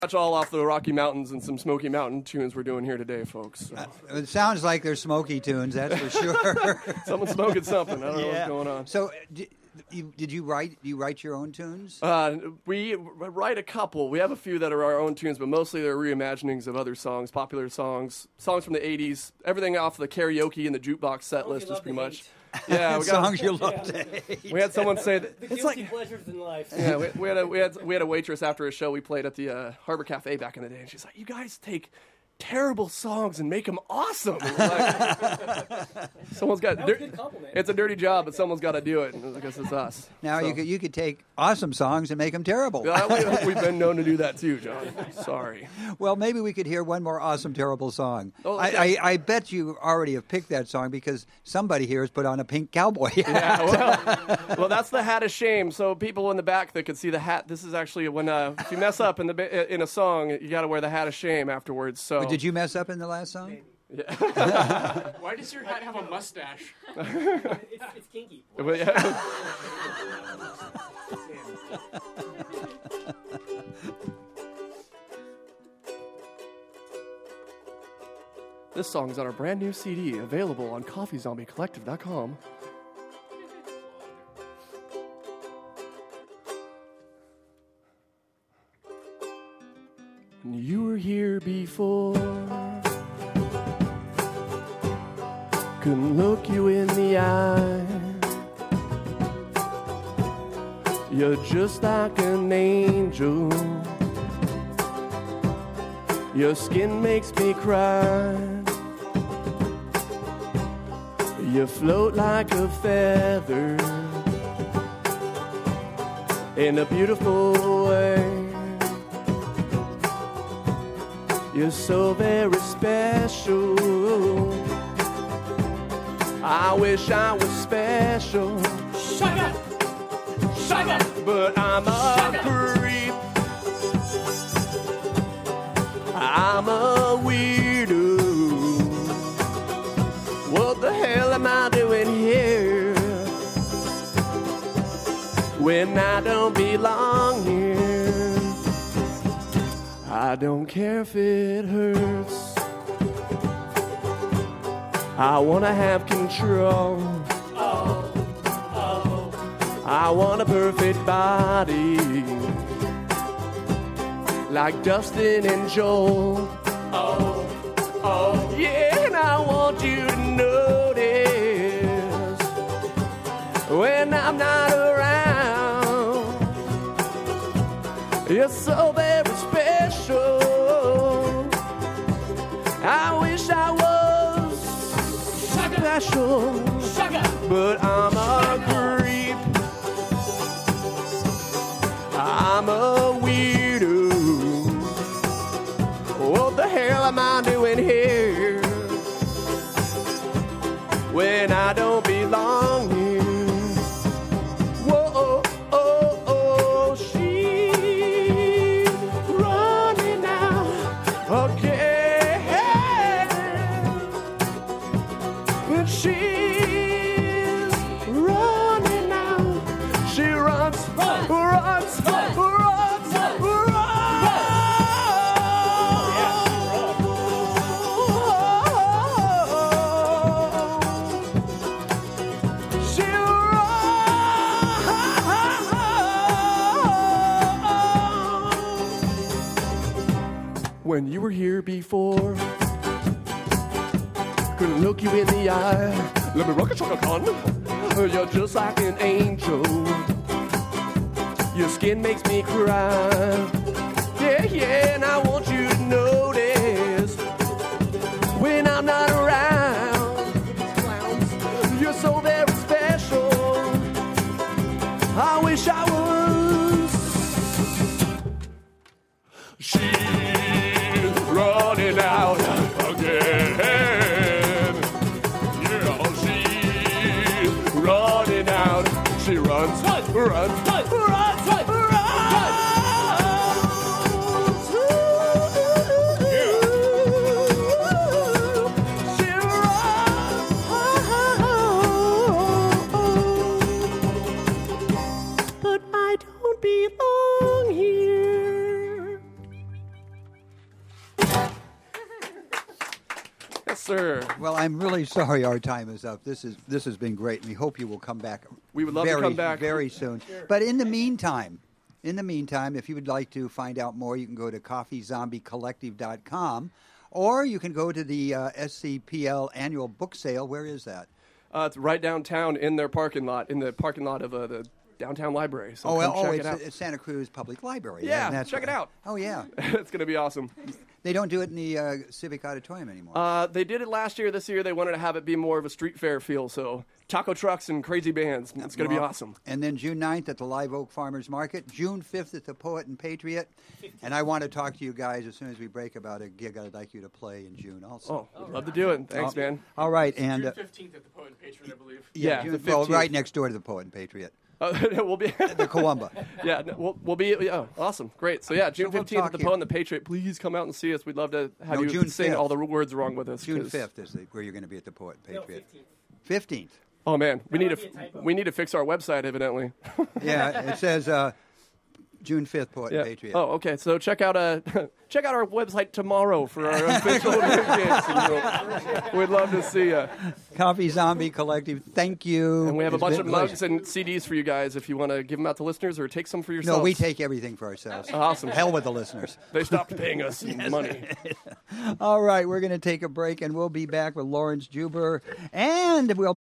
That's all off the Rocky Mountains and some Smoky Mountain tunes we're doing here today, folks. So. It sounds like they're smoky tunes, that's for sure. Someone's smoking something. I don't know what's going on. So, did you write your own tunes? We write a couple. We have a few that are our own tunes, but mostly they're reimaginings of other songs, popular songs from the 80s. Everything off the karaoke and the jukebox set list is pretty much. Yeah, we got songs you love to hate. We had someone say that it's like pleasures in life. Yeah, we had a waitress after a show we played at the Harbor Cafe back in the day, and she's like, "You guys take terrible songs and make them awesome." Someone's got. That was a good compliment. It's a dirty job, but someone's got to do it. And I guess it's us. Now you could take awesome songs and make them terrible. We've been known to do that too, John. Sorry. Well, maybe we could hear one more awesome, terrible song. Oh, I bet you already have picked that song because somebody here has put on a pink cowboy hat. Yeah, well, that's the hat of shame. So people in the back that could see the hat. This is actually when if you mess up in a song, you got to wear the hat of shame afterwards. So did you mess up in the last song? Yeah. Why does your hat have a mustache? It's kinky. But, yeah. This song's on our brand new CD, available on CoffeeZombieCollective.com. You were here before. Couldn't look you in the eye. You're just like an angel. Your skin makes me cry. You float like a feather in a beautiful way. You're so very special. I wish I was special. Shaka! Shaka! But I'm a creep. I'm a weirdo. What the hell am I doing here when I don't belong here? I don't care if it hurts. I wanna have control. I want a perfect body like Dustin and Joel. Yeah, and I want you to notice when I'm not around. You're so very special. I wish I was special, but I'm a creep. I'm a weirdo. What the hell am I doing here when I don't belong here? Whoa, oh, oh, she's running out again. And she's running out. She runs, runs, runs, runs. When you were here before, couldn't look you in the eye. Let me rock a chocolate con. You're just like an angel. Your skin makes me cry. Yeah, yeah, and I want you to notice when I'm not around. You're so very special. I wish I was. She's running out again. Yeah, she's running out. She runs, runs, runs, runs, runs, runs. She runs. But I don't belong here. Yes, sir. Well, I'm really sorry our time is up. This has been great. We hope you will come back. We would love to come back very soon. But in the meantime, if you would like to find out more, you can go to coffeezombiecollective.com, or you can go to the SCPL annual book sale. Where is that? It's right downtown in their parking lot, of the downtown library. So check it out. It's Santa Cruz Public Library. Yeah, check it out. Oh, yeah. It's going to be awesome. They don't do it in the Civic Auditorium anymore. They did it last year. This year they wanted to have it be more of a street fair feel, so taco trucks and crazy bands. It's going to be awesome. And then June 9th at the Live Oak Farmers Market. June 5th at the Poet and Patriot. And I want to talk to you guys as soon as we break about a gig I'd like you to play in June also. Oh, I'd love to do it. Thanks, man. All right. And June 15th at the Poet and Patriot, I believe. Yeah, June, the 15th. well, right next door to the Poet and Patriot. We'll be The Coamba. Yeah, we'll be. Yeah, awesome, great. So yeah, June 15th at the talk Poet and the Patriot. Please come out and see us. We'd love to have No, you June sing 5th. all the words wrong with us. June 'cause- 5th is where you're going to be at the Poet and No, Patriot. 15th. 15th. Oh man, we That need might be a typo. we need to fix our website evidently. Yeah, it says June 5th, Poet and Patriot. Oh, okay. So check out our website tomorrow for our official gigs. We'd love to see you. Coffee Zombie Collective, thank you. And we have a It's bunch been of mugs and CDs for you guys if you want to give them out to listeners or take some for yourselves. No, we take everything for ourselves. Awesome. Hell with the listeners. They stopped paying us money. All right, we're going to take a break, and we'll be back with Lawrence Juber, and we'll